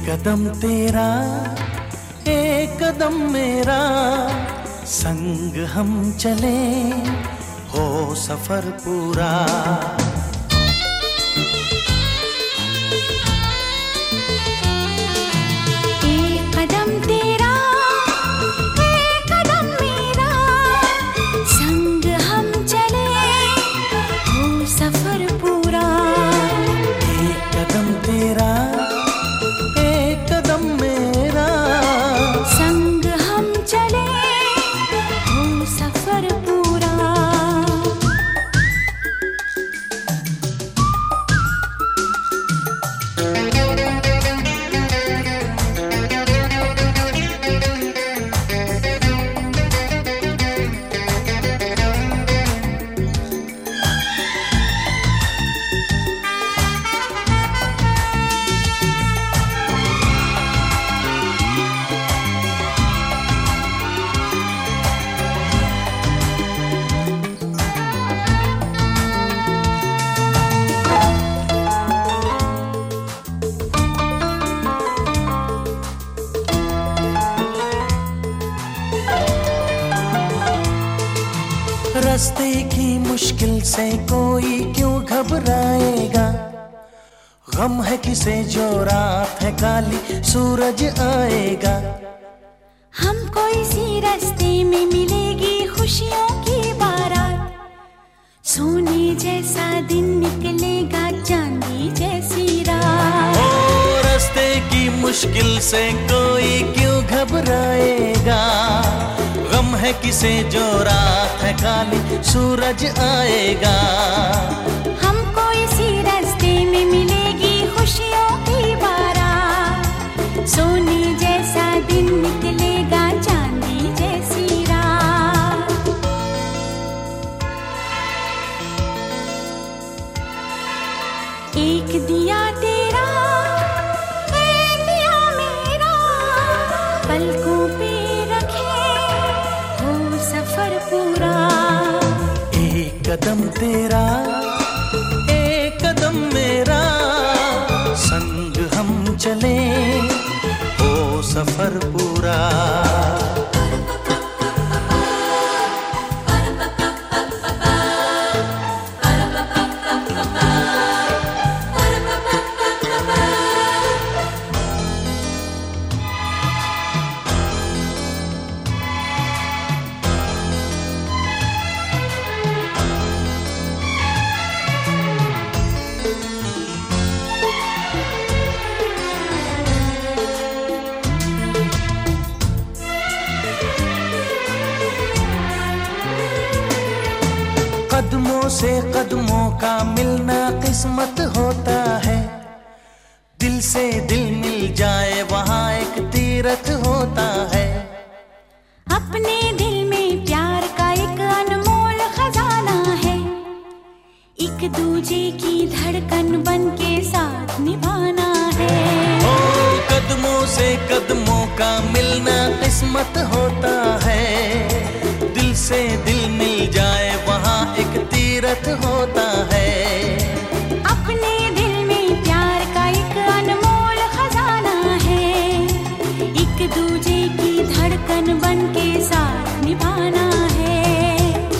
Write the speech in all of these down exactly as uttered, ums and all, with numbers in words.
कदम तेरा एक कदम मेरा, संग हम चले हो सफर पूरा। एक कदम तेरा एक कदम मेरा, संग हम चले हो सफर पूरा। एक कदम तेरा एक कदम मेरा, संग हम चले हो सफर पूरा। रास्ते की मुश्किल से कोई क्यों घबराएगा, गम है किसे जो रात है काली सूरज आएगा। हमको इसी रास्ते में मिलेगी खुशियों की बारात, सोने जैसा दिन निकलेगा चांदी जैसी रात। ओ रास्ते की मुश्किल से कोई क्यों घबराएगा, गम है किसे जो रात है काली सूरज आएगा। हमको इसी रास्ते में मिलेगी खुशियों की बारात, सोने जैसा दिन निकलेगा चांदी जैसी रात। एक दिया तेरा एक दिया मेरा, पलकों पे रखे हो सफर पूरा। एक कदम तेरा एक कदम मेरा, संग हम चले हो सफर पूरा। कदमों से कदमों का मिलना किस्मत होता है, दिल से दिल मिल जाए वहाँ एक तीरथ होता है। अपने दिल में प्यार का एक अनमोल खजाना है, एक दूजे की धड़कन बन के साथ निभाना है। ओ कदमों से कदमों का मिलना किस्मत होता है, दिल से दिल मिल जाए वहाँ एक तीरथ होता है। अपने दिल में प्यार का एक अनमोल खजाना है, एक दूजे की धड़कन बन के साथ निभाना है।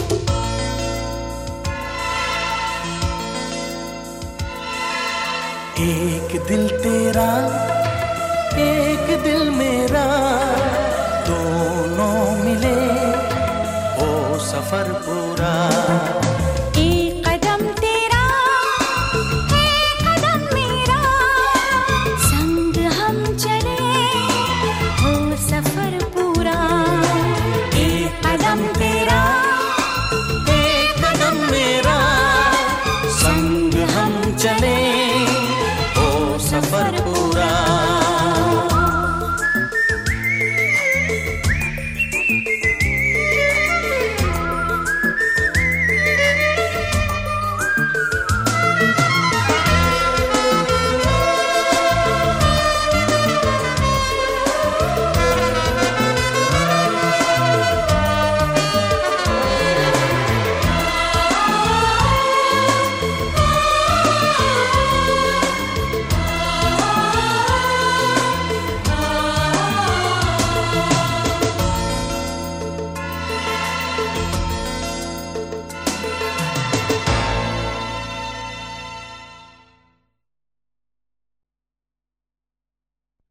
एक दिल तेरा एक दिल मेरा, दोनों मिले हो सफर पूरा। एक कदम तेरा एक कदम मेरा, संग हम चले हो सफर पूरा। एक कदम तेरा एक कदम मेरा, संग